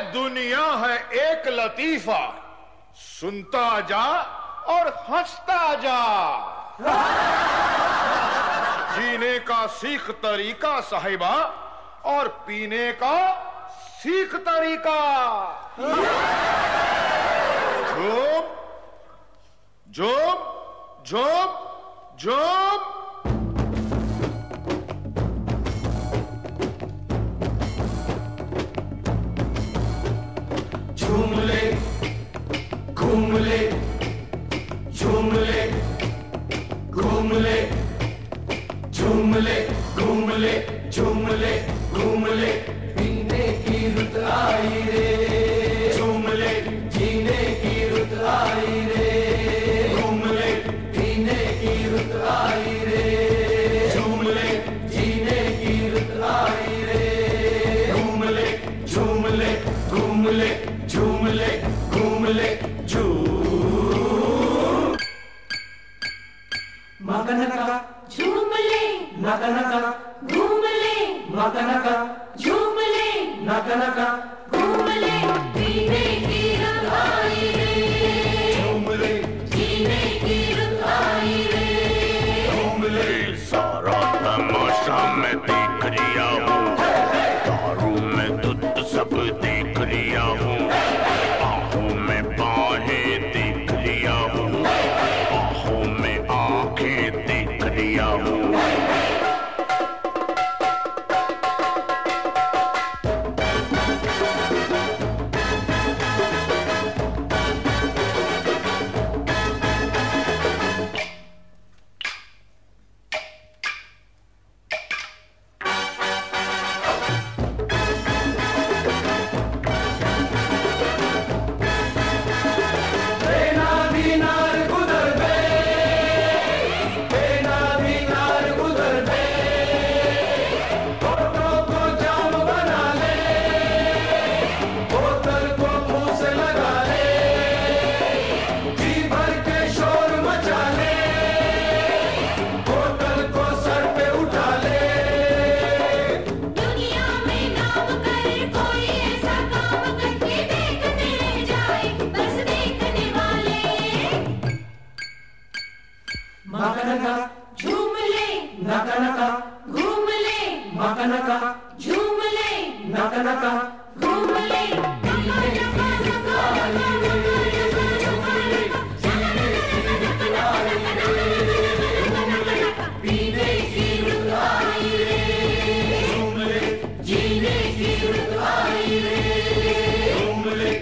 दुनिया है एक लतीफा, सुनता जा और हंसता जा। जीने का सीख तरीका साहिबा और पीने का सीख तरीका। झूम झूम झूम झूम। झूम ले घूम ले, झूम ले घूम ले, झूम ले घूम ले, झूम ले घूम ले। पीने की रुत आई रे, झूम ले जीने की रुत आई रे। घूम ले पीने की रुत आई रे, झूम ले जीने की रुत आई रे। घूम ले झूम ले घूम ले, झूम ले घूम ले झूम। मगनका झूम ले, नगनका घूम ले, मगनका झूम ले, नगनका घूम ले। पीने की रुत आई रे, झूम ले जीने की रुत आई रे। घूम ले। सारा तमाशा मैं देख लिया हूँ, दारू में दूध सब देख लिया हूँ। आँखों में बाहें देख लिया हूँ, आँखों में आँखें देख लिया हूँ। मगनका झूम ले, नगनका घूम ले, मगनका झूम ले, नगनका घूम ले। पीने की रुत आई रे, झूम ले जीने की रुत आई रे। घूम ले।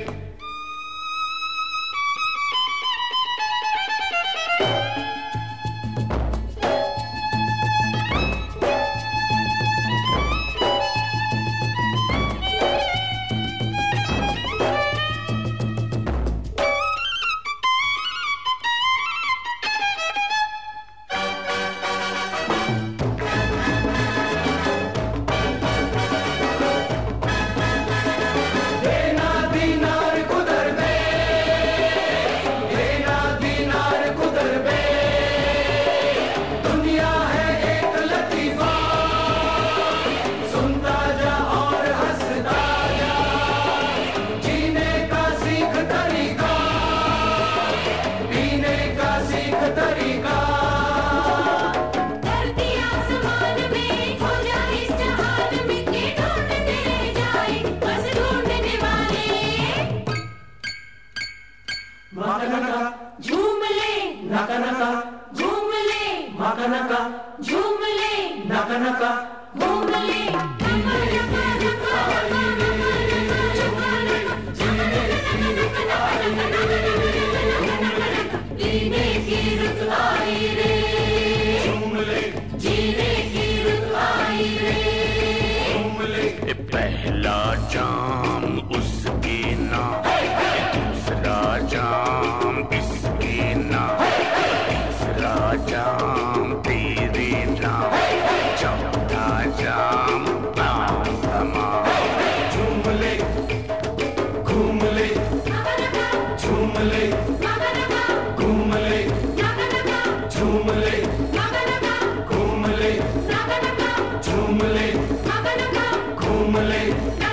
मगनका झूम ले, नगनका घूम ले, मगनका झूम ले, नगनका घूम ले। पीने की रुत आई रे, झूम ले जीने की रुत आई रे। घूम ले। पहला जाम उसके नाम, दूसरा जाम इसके नाम, तीसरा जाम तेरे नाम, चौथा जाम नाम तमाम। झूम ले घूम ले, झूम ले घूम ले, झूम ले घूम ले, झूम ले घूम ले।